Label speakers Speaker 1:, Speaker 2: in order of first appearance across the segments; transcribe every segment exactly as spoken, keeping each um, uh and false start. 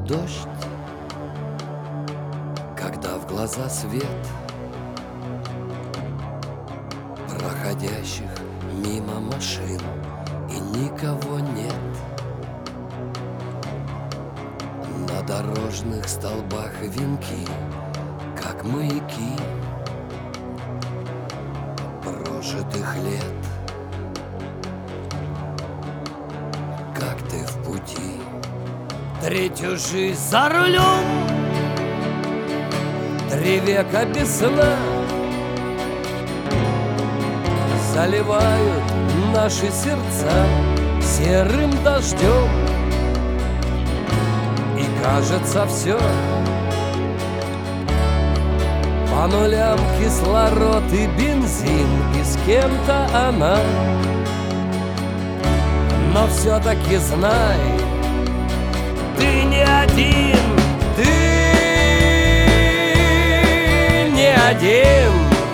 Speaker 1: дождь, когда в глаза свет проходящих мимо машин, и никого нет. На дорожных столбах венки, как маяки прожитых лет. Как ты в пути, третью жизнь за рулем, три века без сна заливают наши сердца серым дождем. И кажется все по нулям, кислород и бензин, и с кем-то она. Но все-таки знай, ты не один, ты не один.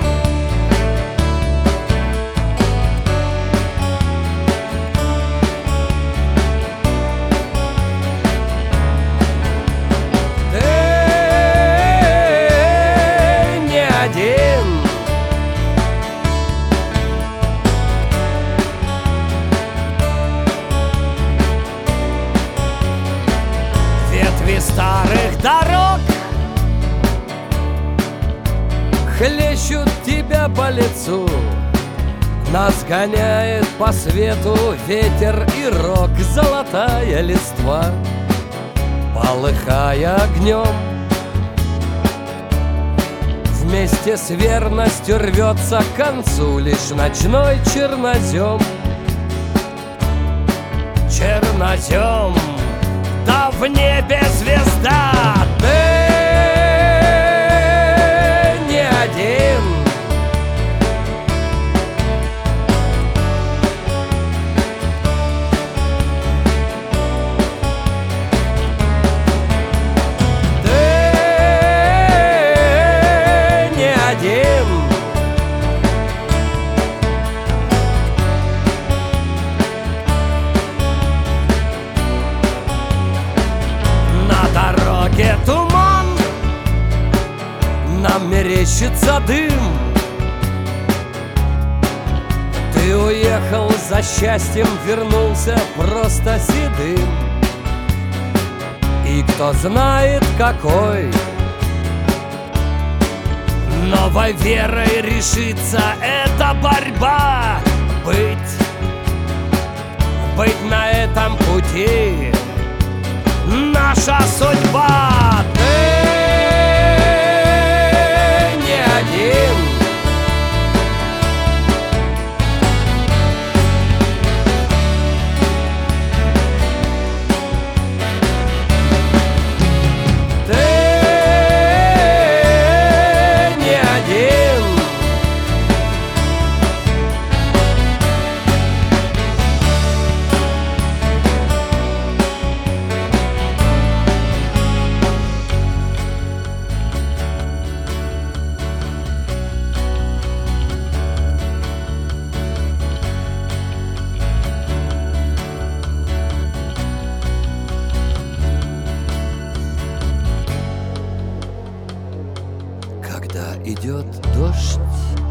Speaker 1: Старых дорог хлещут тебя по лицу, нас гоняет по свету ветер и рок, золотая листва, полыхая огнем. Вместе с верностью рвется к концу лишь ночной чернозем. Чернозем, да в небе звезда, ты не один. Ты не один. Туман, нам мерещится дым. Ты уехал за счастьем, вернулся просто седым. И кто знает какой новой верой решится эта борьба. Быть, быть на этом пути наша судьба. Ты не один. Ты не один. Когда идет дождь,